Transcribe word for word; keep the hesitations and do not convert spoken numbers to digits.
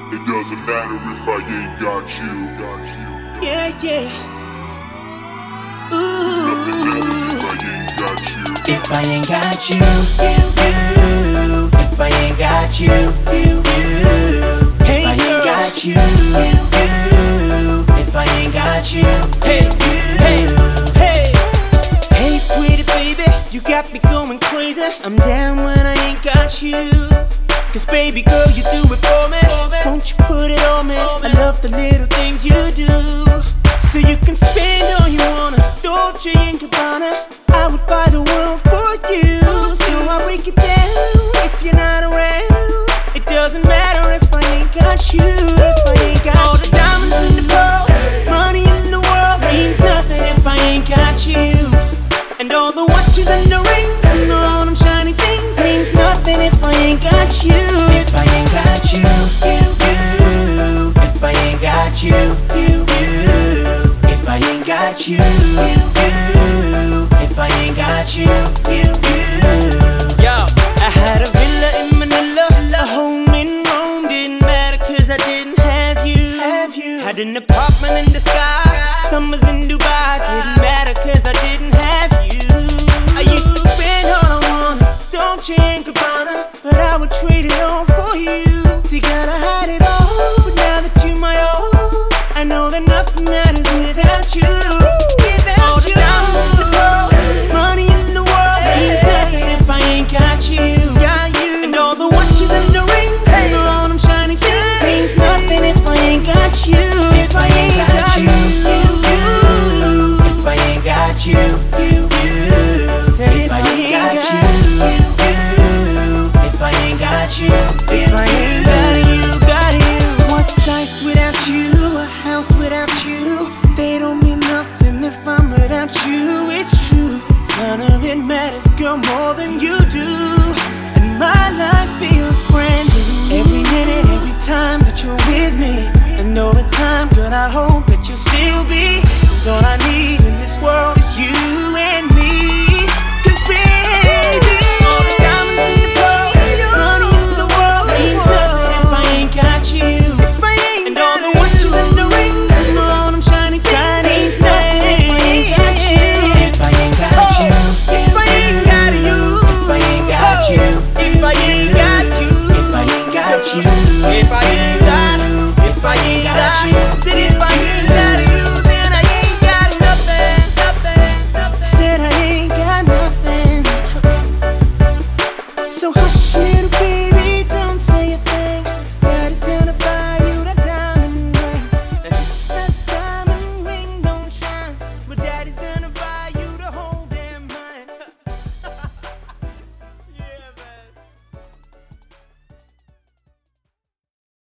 It doesn't matter if I ain't got you. Got you. Yeah, yeah. Nothing matters if I ain't got you. If I ain't got you, you. If I ain't got you, you, you. If I ain't got you, you. If I ain't got you, hey, hey, hey. Hey, pretty baby, you got me going crazy. I'm down when I ain't got you. Cause baby girl, you do it for me. Won't you put it on me? I love the little things you do. So you can spend all you wanna. Dolce and Gabbana, I would buy the world for you. So I break it down if you're not around. It doesn't matter if I ain't got you. If I ain't got all the diamonds in the pearls, money in the world means nothing if I ain't got you. And all the watches and the rings and all them shiny things means nothing if I ain't got you. If I ain't got you, you, you. If I ain't got you, you, you. If I ain't got you,